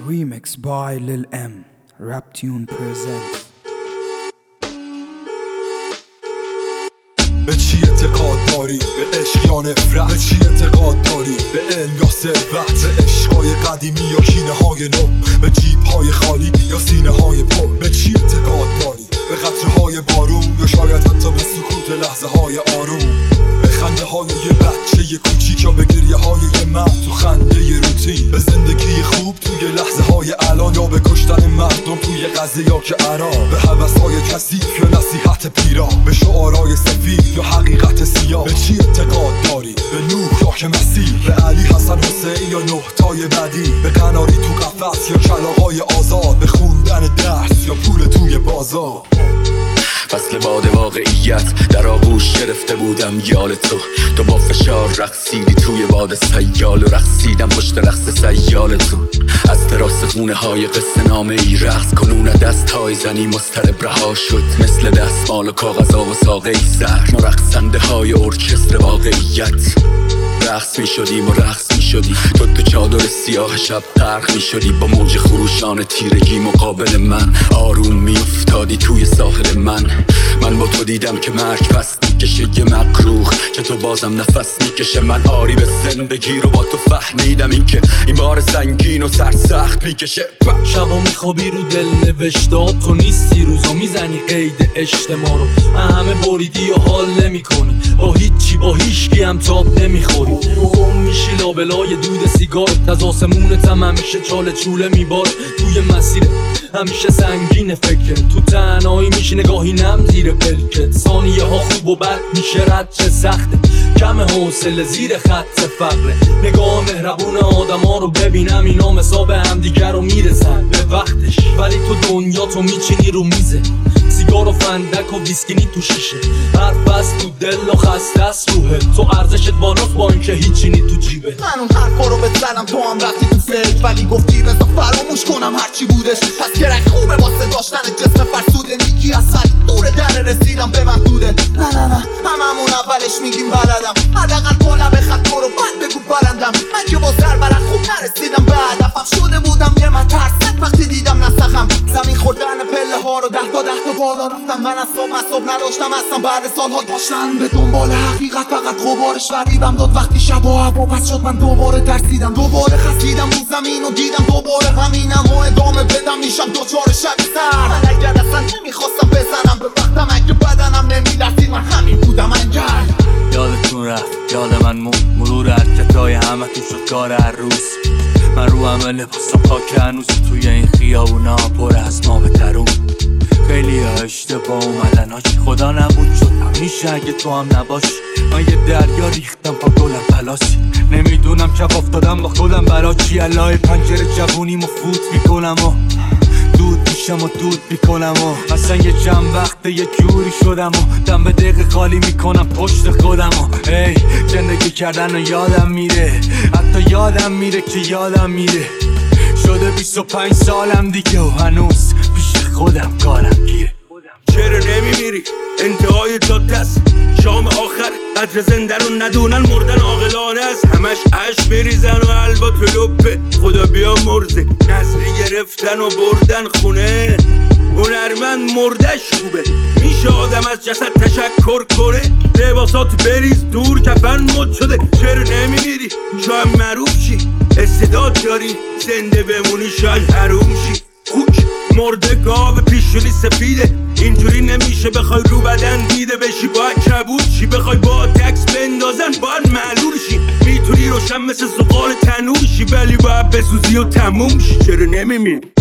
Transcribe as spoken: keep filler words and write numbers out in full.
Remix by Lil M. Raptune present. به چی اعتقاد داری؟ به عشق یا نفرت؟ به چی اعتقاد داری؟ به علم یا ثروت؟ به عشقای قدیمی یا کینه های نو؟ به جیب های خالی یا سینه های پر؟ به چی اعتقاد داری؟ به قطره های بارون یا شاید حتی به سکوت لحظه های آروم؟ به خنده های یه بچه یه کوچیک یا به گریه های یه مرد تو خنده یه روتین؟ به زندگی خوب توی لحظه های الان یا به کشتن مردم توی غزه یا که عراق؟ به هوس های کثیف یا نصیحت پیرا؟ به شعارهای سفید یا حقیقت سیاه؟ به چی اعتقاد داری؟ به نوح یا که مسیح؟ به علی حسن حسین یا نه تای بعدی؟ به قناری تو قفس یا کلاغای آزاد؟ به خوندن درس یا پول توی بازار؟ فصل باد واقعیت در آغوش گرفته بودم یال تو تو با فشار رقصیدی توی باد سیال و رقصیدم پشت رقص سیال تو از تراس خونه های قصه نامه ای رقص کنون دست های زنی مضطرب رها شد مثل دستمال و کاغذا و ساقه ای زهر ما رقصنده های ارکستر واقعیت رقص می شدیم و رقص می شدی تو تو چادر سیاه شب غرق می شدی با موج خروشان تیرگی مقابل من آروم می افتادی توی ساحل من من با تو دیدم که مرگ پس میکشه یه مکروه که تو بازم نفس میکشه من آری به زندگی رو با تو فهمیدم این که این بار سنگین و سرسخت میکشه شبا میخوابی رو دل نوشتاد تو نیستی روزا میزنی قید اجتماع رو همه بریدی و حال نمی کنی با هیچی با هیچکی هم تاب نمیخوری گم میشی لابلای دود سیگار از آسمونت هم همیشه چاله چوله میباره توی مسیر همیشه سنگین فکر تو تنهایی میشی نگاهی نم زیر پلکت ثانیه ها خوب و بد میشه رد چه سخته کم حوصله زیر خط فقره نگاه مهربون آدم ها رو ببینم اینا مسا به همدیگر رو میرسن به وقتش ولی تو دنیا تو میچینی رو میزه سیگار و فندک و ویسکینی تو شیشه حرف بست تو دل و خسته است روحه تو ارزشت بالاست با اینکه هیچی نی تو جیبه من اون حرفا رو بزنم تو هم رفتی تو فکر ولی گفتی بذار فراموش کنم هرچی بودش پس کرک خوبه واسه داشتن جسم فرسوده نیکی از سر دور در رسیدم به محدوده نه نه نه هممون اولش میگیم بلدم حداقل بالا به خط برو بعد بگو بلندم من که با سر برد خوب نرسیدم به هدفم شده بودم یه من ترست وقتی دیدم نسخم زمین خوردن پله ها رو ده تا ده تا بالا رفتم من از صبح صبح نداشتم اصلا بعد سالها داشتن به دنبال حقیقت فقط غبارش وریبم داد وقتی شب و هوا پس شد من دوباره ترسیدم دوباره خسیدم رو زمین و دیدم دوباره همینم و ادامه بدم میشم دوچار شب سر من اگر اصلا نمیخواستم بزنم به وقتم اگه بدنم نمیدرسید من همین بودم انگل یادتون رفت یاد من مون مرور حرکتای همه تو شد کار هر روز من رو همه لباسم خاک هنوز توی این خیابونا پر از ما به ترون خیلی ها اشتباه اومدن هاچی خدا نبود شد همیشه اگه تو هم نباشی من یه دریا ریختم پا گلم پلاسی نمیدونم چپ افتادم با خودم برا چی علای پنجره جوونیم و فوت میکنم و دود میشم و دود میکنم و اصلا یه چند وقته یه جوری شدم و دم به دقیقه خالی میکنم پشت خودم و ای زندگی کردن و یادم میره حتی یادم میره که یادم میره شده بیست و پنج سالم دیگه و هنوز پیش خودم کارم گیره چرا نمیمیری؟ انتهای جاده است شام آخر قدر زنده رو ندونن مردن عاقلانه است همش عشق بریزن و حلوا تو لپه خدا بیا مرزه نسلی گرفتن و بردن خونه هنرمند مردش خوبه میشه آدم از جسد تشکر کنه لباسات بریز دور کفن مد شده چرا نمیمیری؟ شاید معروف شی استعداد داری زنده بمونی شاید حروم شی خوک مرده گاو پیشونی سفیده اینجوری نمیشه بخوای رو بدن دیده بشی باید کبود شی بخوای با تکس بندازن باید معلول شی میتونی روشن مثل زغال تنور شی ولی باید بسوزی و تموم شی چرا نمیمیری؟